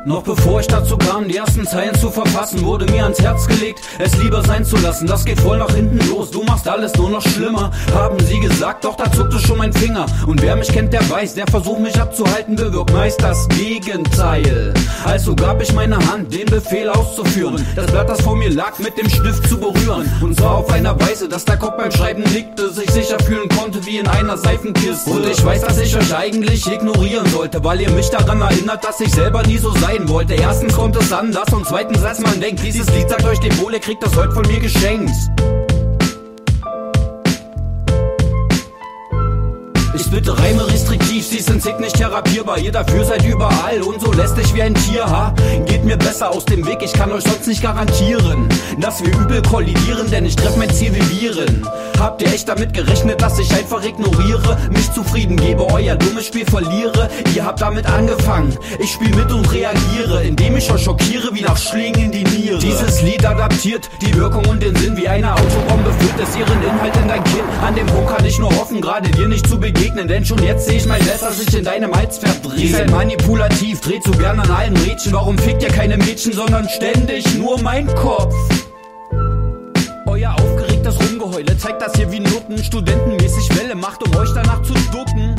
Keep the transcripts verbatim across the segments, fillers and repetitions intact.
Noch bevor ich dazu kam, die ersten Zeilen zu verfassen, wurde mir ans Herz gelegt, es lieber sein zu lassen. Das geht voll nach hinten los, du machst alles nur noch schlimmer, haben sie gesagt, doch da zuckte schon mein Finger. Und wer mich kennt, der weiß, der Versuch mich abzuhalten bewirkt meist das Gegenteil. Also gab ich meine Hand, den Befehl auszuführen, das Blatt, das vor mir lag, mit dem Stift zu berühren. Und zwar auf einer Weise, dass der Kopf beim Schreiben nickte, sich sicher fühlen konnte wie in einer Seifenkiste. Und ich weiß, dass ich euch eigentlich ignorieren sollte, weil ihr mich daran erinnert, dass ich selber nie so sein wollte. Erstens kommt es anders und zweitens, als man denkt, dieses Lied sagt euch dem Wohl, ihr kriegt das heute von mir geschenkt. Ich bitte Reime restriktiv, sie sind sick, nicht therapierbar. Ihr dafür seid überall und so lästig wie ein Tier, ha? Geht mir besser aus dem Weg, ich kann euch sonst nicht garantieren, dass wir übel kollidieren, denn ich treff mein Ziel wie Viren. Habt ihr echt damit gerechnet, dass ich einfach ignoriere, mich zufrieden gebe, euer dummes Spiel verliere? Ihr habt damit angefangen, ich spiel mit und reagiere, indem ich euch schockiere wie nach Schlägen in die Niere. Dieses Lied adaptiert die Wirkung und den Sinn wie eine Autobombe, füllt es ihren Inhalt in dein Kinn. An dem Punkt kann ich nur hoffen, gerade dir nicht zu begegnen, denn schon jetzt sehe ich mein Messer sich in deinem Hals verdrehen. Ihr seid manipulativ, dreht so gern an allen Mädchen. Warum fickt ihr keine Mädchen, sondern ständig nur mein Kopf? Euer aufgeregtes Rumgeheule zeigt, dass ihr wie Nutten studentenmäßig Welle macht, um euch danach zu ducken.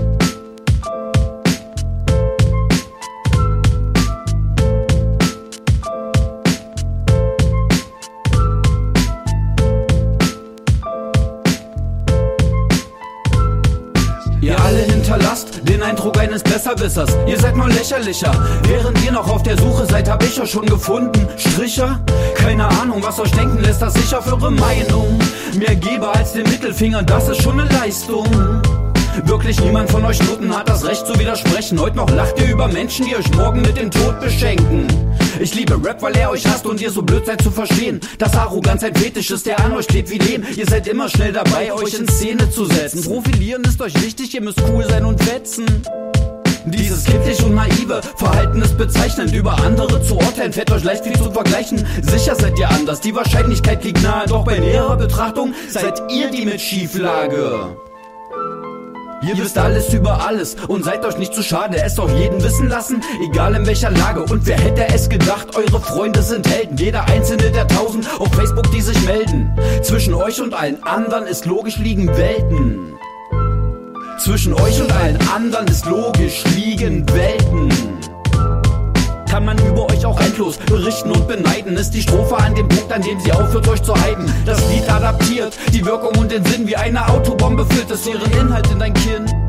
Ihr alle hinterlasst den Eindruck eines Besserwissers. Ihr seid nur lächerlicher. Während ihr noch auf der Suche seid, hab ich euch schon gefunden. Stricher? Keine Ahnung, was euch denken lässt, dass ich auf eure Meinung mehr gebe als den Mittelfinger. Das ist schon eine Leistung. Wirklich niemand von euch Nutten hat das Recht zu widersprechen. Heute noch lacht ihr über Menschen, die euch morgen mit dem Tod beschenken. Ich liebe Rap, weil er euch hasst und ihr so blöd seid zu verstehen, dass Arroganz ein Fetisch ist, der an euch klebt wie Lehm. Ihr seid immer schnell dabei, euch in Szene zu setzen. Profilieren ist euch wichtig, ihr müsst cool sein und wetzen. Dieses kindlich und naive Verhalten ist bezeichnend. Über andere zu urteilen fällt euch leicht viel zu vergleichen. Sicher seid ihr anders, die Wahrscheinlichkeit liegt nahe, doch bei näherer Betrachtung seid ihr die mit Schieflage. Ihr wisst alles über alles und seid euch nicht zu schade, es auf jeden wissen lassen, egal in welcher Lage. Und wer hätte es gedacht, eure Freunde sind Helden, jeder einzelne der tausend auf Facebook, die sich melden. Zwischen euch und allen anderen ist logisch liegen Welten. Zwischen euch und allen anderen ist logisch liegen Welten. Kann man über euch auch endlos berichten und beneiden, ist die Strophe an dem Punkt, an dem sie aufhört, euch zu heiden. Das Lied adaptiert die Wirkung und den Sinn wie eine Autobombe, füllt es ihren Inhalt in dein Kinn.